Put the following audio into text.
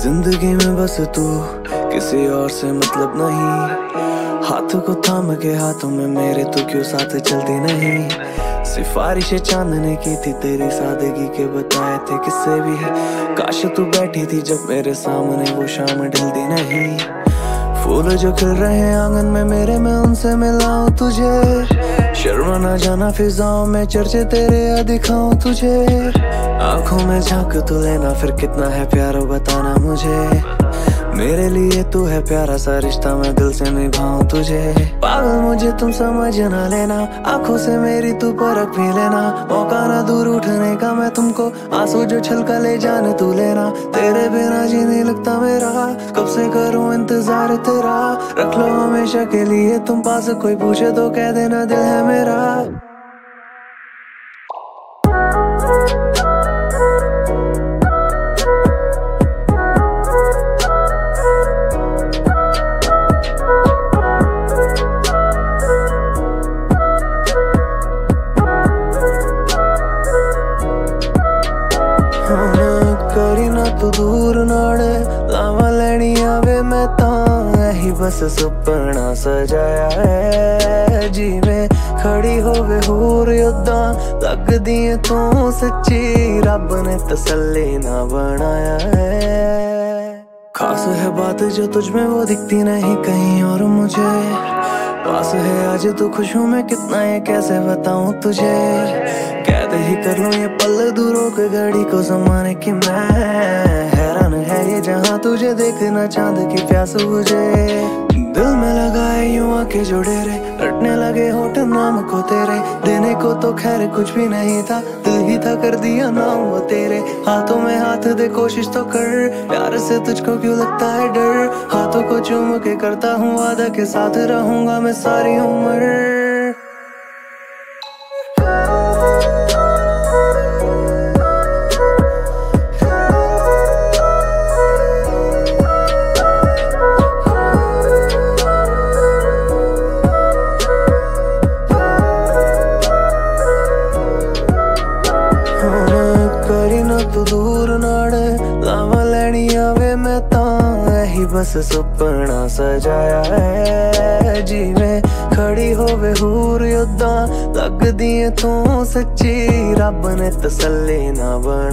जिंदगी में बस तू, किसी और से मतलब नहीं। हाथों को थाम के हाथों में मेरे, तू क्यों साथ चलती नहीं। सिफारिशें चांद ने की थी तेरी सादगी के, बताए थे किससे भी। काश तू बैठी थी जब मेरे सामने, वो शाम ढलती नहीं। फूल जो खिल रहे हैं आंगन में मेरे, मैं उनसे मिलाऊं तुझे। शर्मा ना जाना फिजाओं में, चर्चे तेरे या दिखाऊं तुझे। आंखों में झांक तू लेना, फिर कितना है प्यारा बताना मुझे। मेरे लिए तू है प्यारा सा रिश्ता, मैं दिल से निभाऊं तुझे। पागल मुझे तुम समझ ना लेना, आंखों से मेरी तू परख भी लेना। मौका ना दूर उठने का मैं तुमको, आंसू जो छलका ले जाने तू लेना। तेरे बिना जी नहीं लगता मेरा, कब से करूं इंतजार तेरा। रख लो हमेशा के लिए तुम पास, कोई पूछे तो कह देना दिल है मेरा। करी ना तू दूर नाड़े, लावा लैनी आवे मैं तां। ही बस सुपना सजाया है, जिवें खड़ी होवे होर युद्धा। लगदी है तू सच्ची, रब ने तसल्ली ना बनाया है। खास है बात जो तुझ में, वो दिखती नहीं कहीं और मुझे। पास है आज तू, खुश हूँ मैं कितना, ये कैसे बताऊं तुझे। कैद ही कर लूं ये पल दूरों के घड़ी को जमाने की मैं। हैरान है ये जहां तुझे देखना, चांद की प्यास बुझे। दिल में लगाए यूं आके जो डेरे, रटने लगे होठ नाम को तेरे। देने को तो खैर कुछ भी नहीं था, दिल ही था कर दिया नाम वो तेरे। हाथों में हाथ दे कोशिश तो कर, प्यार से तुझको क्यों लगता है डर। हाथों को चूम के करता हूँ वादा के साथ रहूंगा मैं सारी उम्र। करी ना तू दूर नाड़े, लावा लैनी आवे मैं तां। ही बस सुपना सजाया है, जिवें खड़ी होवे हूर युद्धा। लगदी है तू सच्ची, रब ने तसल्ली ना बनाया।